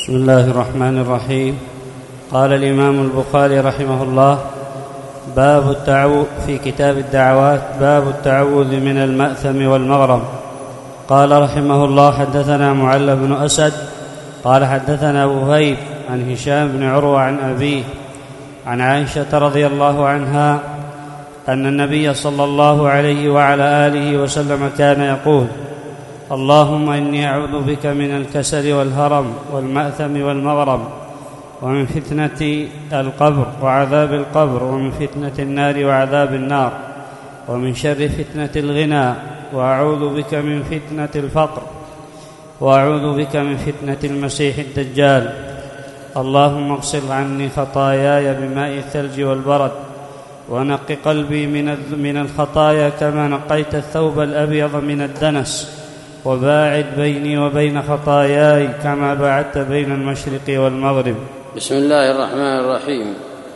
بسم الله الرحمن الرحيم. قال الإمام البخاري رحمه الله: في كتاب الدعوات باب التعوذ من المأثم والمغرم. قال رحمه الله: حدثنا معل بن أسد قال حدثنا وهيب عن هشام بن عروة عن أبيه عن عائشة رضي الله عنها أن النبي صلى الله عليه وعلى آله وسلم كان يقول: اللهم إني أعوذ بك من الكسل والهرم والمأثم والمغرم ومن فتنة القبر وعذاب القبر ومن فتنة النار وعذاب النار ومن شر فتنة الغنى وأعوذ بك من فتنة الفقر وأعوذ بك من فتنة المسيح الدجال. اللهم اغسل عني خطاياي بماء الثلج والبرد ونق قلبي من الخطايا كما نقيت الثوب الأبيض من الدنس وباعد بيني وبين خطاياي كما باعدت بين المشرق والمغرب. بسم الله الرحمن الرحيم.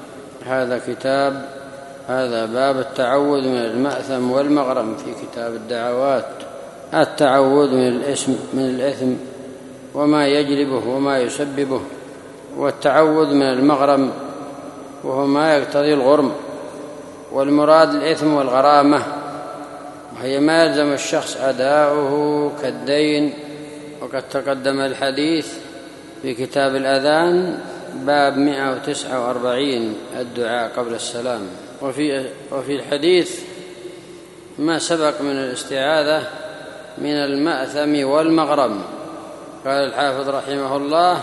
هذا باب التعوذ من المأثم والمغرم في كتاب الدعوات. التعوذ من الإثم وما يجلبه وما يسببه، والتعوذ من المغرم وهو ما يقتضي الغرم، والمراد الإثم والغرامة، وهي ما يلزم الشخص أداؤه كالدين. وقد تقدم الحديث في كتاب الأذان باب 149 الدعاء قبل السلام. وفي الحديث ما سبق من الاستعاذة من المأثم والمغرم. قال الحافظ رحمه الله: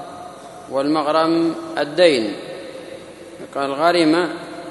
والمغرم الدين. قال غرم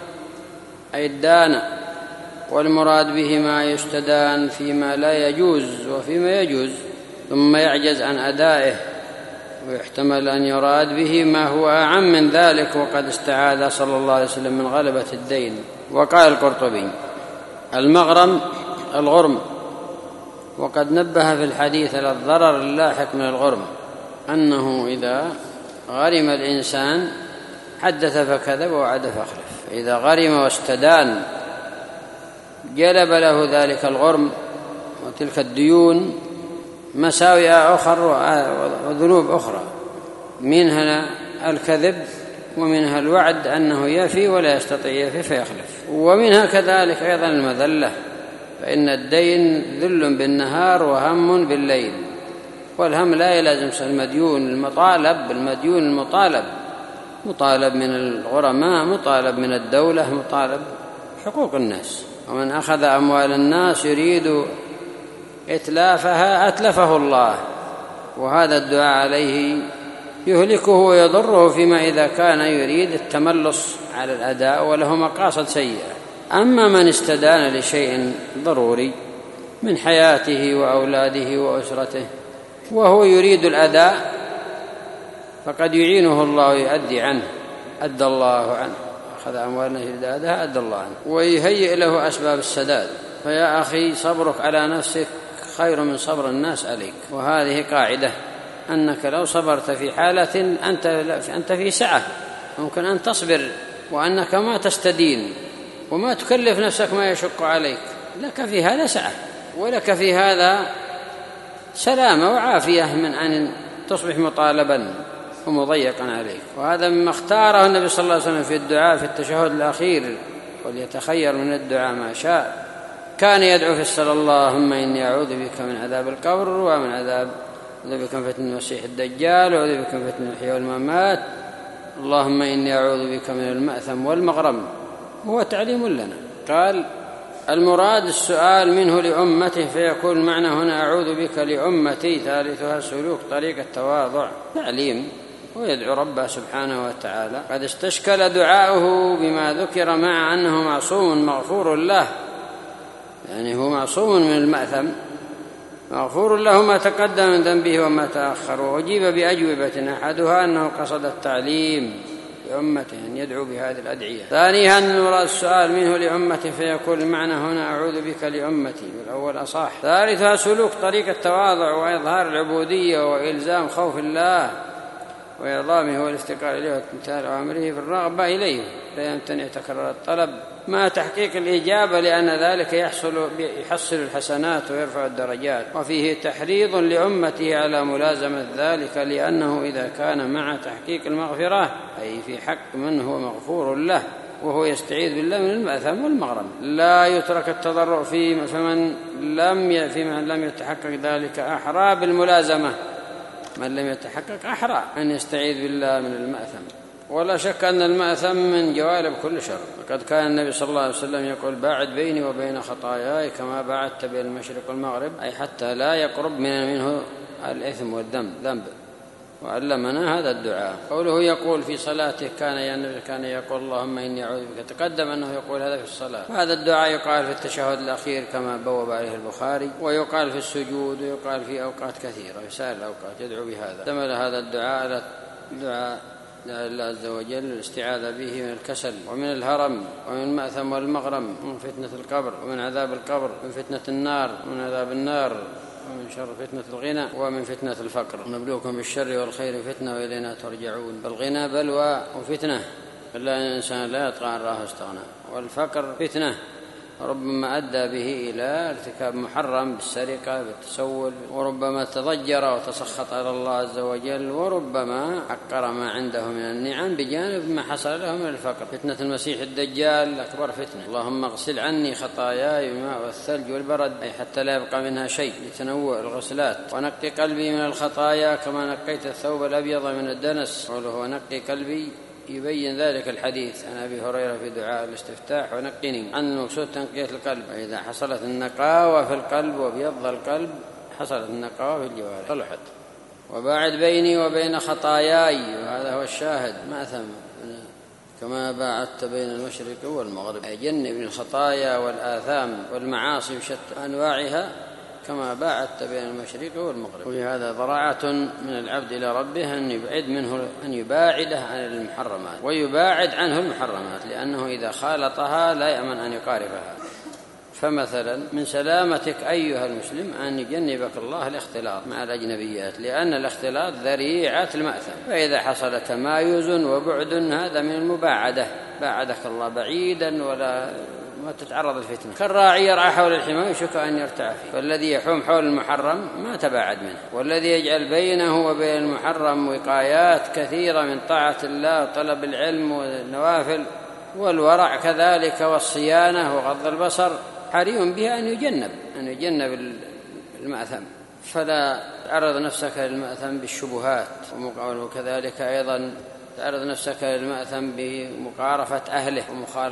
أي الدان، والمراد به ما يستدان فيما لا يجوز وفيما يجوز ثم يعجز عن أدائه، ويحتمل أن يراد به ما هو أعم من ذلك، وقد استعاذ صلى الله عليه وسلم من غلبة الدين. وقال القرطبي: المغرم الغرم. وقد نبه في الحديث على الضرر اللاحق من الغرم، أنه إذا غرم الإنسان حدث فكذب ووعد فأخلف، إذا غرم واستدان جلب له ذلك الغرم وتلك الديون مساوئ أخرى وذنوب أخرى، منها الكذب ومنها الوعد أنه يفي ولا يستطيع يفي فيخلف، ومنها كذلك أيضا المذلة، فإن الدين ذل بالنهار وهم بالليل، والهم لا يلازم المديون المطالب مطالب من الغرماء، مطالب من الدولة، مطالب حقوق الناس. ومن أخذ أموال الناس يريد إتلافها أتلفه الله، وهذا الدعاء عليه يهلكه ويضره فيما إذا كان يريد التملص على الأداء وله مقاصد سيئة. أما من استدان لشيء ضروري من حياته وأولاده وأسرته وهو يريد الأداء، فقد يعينه الله ويؤدي عنه، أدى الله عنه. أخذ أموالنا يريدها أدى الله عنه ويهيئ له أسباب السداد. فيا أخي صبرك على نفسك خير من صبر الناس عليك، وهذه قاعدة، أنك لو صبرت في حالة أنت في سعة ممكن أن تصبر، وأنك ما تستدين وما تكلف نفسك ما يشق عليك، لك في هذا سعة ولك في هذا سلامة وعافية من أن تصبح مطالبا ومضيقا عليك. وهذا مما اختاره النبي صلى الله عليه وسلم في الدعاء في التشهد الأخير: وليتخير من الدعاء ما شاء. كان يدعو في الصلاة: اللهم إني أعوذ بك من عذاب القبر ومن أعوذ بك من فتنة المسيح الدجال وأعوذ بك من فتنة المحيا والممات. اللهم إني أعوذ بك من المأثم والمغرم. هو تعليم لنا. قال: المراد السؤال منه لأمته، فيكون المعنى هنا أعوذ بك لأمتي، ثالثها سلوك طريق التواضع، تعليم، ويدعو ربه سبحانه وتعالى. قد استشكل دعاؤه بما ذكر مع أنه معصوم مغفور له، يعني هو معصوم من المأثم مغفور له ما تقدم من ذنبه وما تأخر. وأجيب بأجوبة، أحدها أنه قصد التعليم لأمته أن يدعو بهذه الأدعية. ثانيها أن المراد السؤال منه لأمته، فيكون المعنى هنا أعوذ بك لأمتي، والأول أصح. ثالثها سلوك طريق التواضع وإظهار العبودية وإلزام خوف الله وإعظامه والافتقار إليه وامتثال أوامره في الرغبة إليه، لا يمتنع تكرر الطلب مع تحقيق الإجابة، لأن ذلك يحصل الحسنات ويرفع الدرجات. وفيه تحريض لأمته على ملازمة ذلك، لأنه إذا كان مع تحقيق المغفرة أي في حق من هو مغفور له وهو يستعيذ بالله من المأثم والمغرم، لا يترك التضرع فيه. فمن لم يتحقق ذلك أحرى بالملازمة، من لم يتحقق أحرى أن يستعيذ بالله من المأثم. ولا شك أن المأثم من جوانب كل شر، وقد كان النبي صلى الله عليه وسلم يقول: باعد بيني وبين خطاياي كما باعدت بين المشرق والمغرب، أي حتى لا يقرب منه الإثم والذنب. وعلمنا هذا الدعاء. قوله يقول في صلاته كان يقول: اللهم إني أعوذ بك. تقدم أنه يقول هذا في الصلاة. هذا الدعاء يقال في التشهد الأخير كما بوب عليه البخاري، ويقال في السجود، ويقال في أوقات كثيرة، في سائر الأوقات يدعو بهذا. اشتمل هذا الدعاء على دعاء الله عز وجل الاستعاذة به من الكسل ومن الهرم ومن المأثم والمغرم، ومن فتنة القبر ومن عذاب القبر، ومن فتنة النار ومن عذاب النار، ومن شر فتنة الغنى ومن فتنة الفقر. نبلوكم بالشر والخير فتنة وإلينا ترجعون. فالغنى بلوى وفتنة، إلا أن الإنسان لا يطغى عن راه واستغنى. والفقر فتنة ربما أدى به إلى ارتكاب محرم بالسرقة بالتسول، وربما تضجر وتسخط على الله عز وجل، وربما حقر ما عنده من النعم بجانب ما حصل له من الفقر. فتنة المسيح الدجال أكبر فتنة. اللهم اغسل عني خطاياي بالماء والثلج والبرد، أي حتى لا يبقى منها شيء لتنوع الغسلات. ونقي قلبي من الخطايا كما نقيت الثوب الأبيض من الدنس. قوله ونقي قلبي يبين ذلك الحديث عن أبي هريرة في دعاء الاستفتاح: ونقني عن المقصود تنقية القلب. إذا حصلت النقاوة في القلب وبيض القلب حصلت النقاوة في الجوارح صلحت. وباعد بيني وبين خطاياي، وهذا هو الشاهد، مأثم كما باعدت بين المشرق والمغرب، أي جنب الخطايا والآثام والمعاصي بشتى أنواعها كما باعدت بين المشرق والمغرب. وهذا ضراعة من العبد إلى ربه أن يباعده عن المحرمات ويباعد عنه المحرمات، لأنه إذا خالطها لا يأمن أن يقارفها. فمثلا من سلامتك أيها المسلم أن يجنبك الله الاختلاط مع الأجنبيات، لأن الاختلاط ذريعة المأثم. فإذا حصل تمايز وبعد هذا من المباعدة، باعدك الله بعيدا ولا ما تتعرض الفتنة. كالراعي يرعى حول الحمى يشك أن يرتع فيه، فالذي يحوم حول المحرم ما تباعد منه، والذي يجعل بينه وبين المحرم وقايات كثيرة من طاعة الله وطلب العلم والنوافل والورع كذلك والصيانة وغض البصر، حري به أن يجنب المأثم. فلا تعرض نفسك للمأثم بالشبهات، وكذلك أيضا تعرض نفسك للمأثم بمقارفة أهله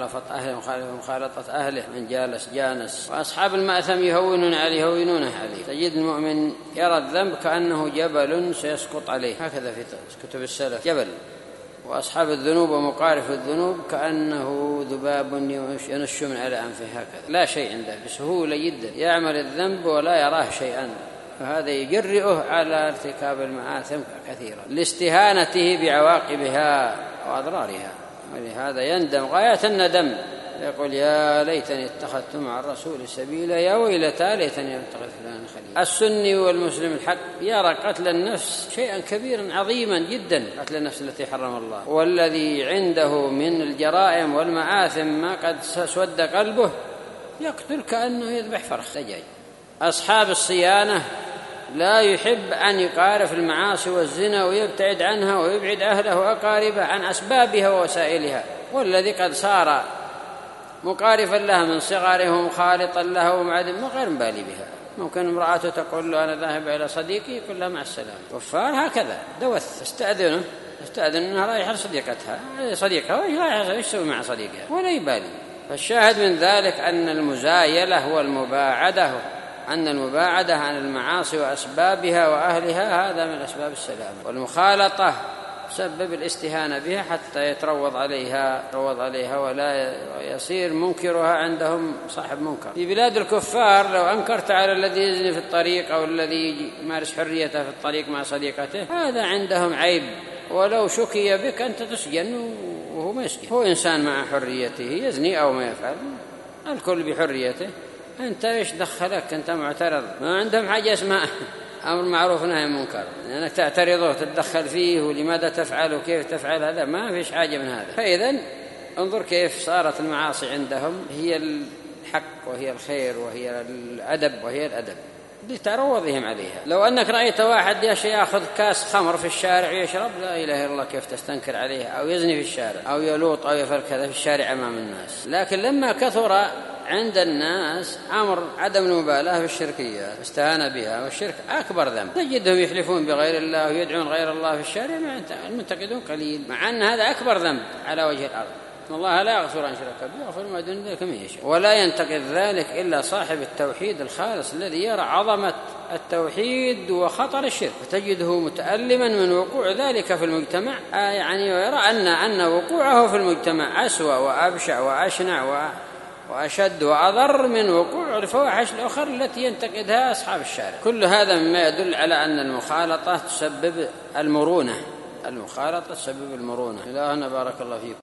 ومخالطة أهله، من جالس. وأصحاب المأثم يهونون عليه. تجد المؤمن يرى الذنب كأنه جبل سيسقط عليه، هكذا في كتب السلف، جبل. وأصحاب الذنوب ومقارف الذنوب كأنه ذباب ينش من على أنفه، هكذا لا شيء عنده، بسهولة جدا يعمل الذنب ولا يراه شيئا. فهذا يجرئه على ارتكاب المآثم كثيرا لاستهانته بعواقبها وأضرارها، ولهذا يندم غاية الندم، يقول: يا ليتني اتخذت مع الرسول سبيلا، يا ويلتى ليتني اتخذ فلان خليلا. السني والمسلم الحق يرى قتل النفس شيئا كبيرا عظيما جدا، قتل النفس التي حرم الله، والذي عنده من الجرائم والمآثم ما قد سود قلبه يقتل كأنه يذبح فرخ دجاج. أصحاب الصيانة لا يحب أن يقارف المعاصي والزنا ويبتعد عنها ويبعد أهله وأقاربه عن أسبابها ووسائلها، والذي قد صار مقارفا لها من صغاره ومخالطا لها ومعدم غير بالي بها. ممكن امرأته تقول له: أنا ذاهب إلى صديقي، يقول لها: مع السلامة. كفار هكذا دوث، استأذن أنها رايحة لصديقتها، صديقها إيش يسوي مع صديقها ولا يبالي. فالشاهد من ذلك أن المزايلة والمباعدة عن المعاصي وأسبابها وأهلها هذا من أسباب السلام، والمخالطة سبب الاستهانة بها حتى يتروض عليها ولا يصير منكرها عندهم صاحب منكر. في بلاد الكفار لو أنكرت على الذي يزني في الطريق أو الذي يمارس حريته في الطريق مع صديقته، هذا عندهم عيب، ولو شكي بك أنت تسجن وهو ما يسجن. هو إنسان مع حريته يزني أو ما يفعل، الكل بحريته، أنت إيش دخلك؟ أنت معترض. ما عندهم حاجة اسمها أمر معروف نهي منكر، لأنك تعترضه تتدخل فيه ولماذا تفعل وكيف تفعل، هذا ما فيش حاجة من هذا. فإذن انظر كيف صارت المعاصي عندهم هي الحق وهي الخير وهي الأدب وهي الأدب لتروضهم عليها. لو أنك رأيت واحد يأخذ كاس خمر في الشارع ويشرب، لا إله إلا الله كيف تستنكر عليه، أو يزني في الشارع أو يلوط أو يفعل كذا في الشارع أمام الناس. لكن لما كثر عند الناس أمر عدم المبالاة بالشركيات استهان بها، والشرك أكبر ذنب، تجدهم يحلفون بغير الله ويدعون غير الله في الشارع، المنتقدون قليل، مع أن هذا أكبر ذنب على وجه الأرض. الله لا يغفر أن شرك به ويغفر ما دون ذلك من يشاء. ولا ينتقد ذلك إلا صاحب التوحيد الخالص الذي يرى عظمة التوحيد وخطر الشرك، فتجده متألما من وقوع ذلك في المجتمع، يعني ويرى أن وقوعه في المجتمع أسوأ وأبشع وأشنع وأشد وأضر من وقوع الفواحش الأخرى التي ينتقدها أصحاب الشارع. كل هذا مما يدل على أن المخالطة تسبب المرونة. إلهنا بارك الله فيكم.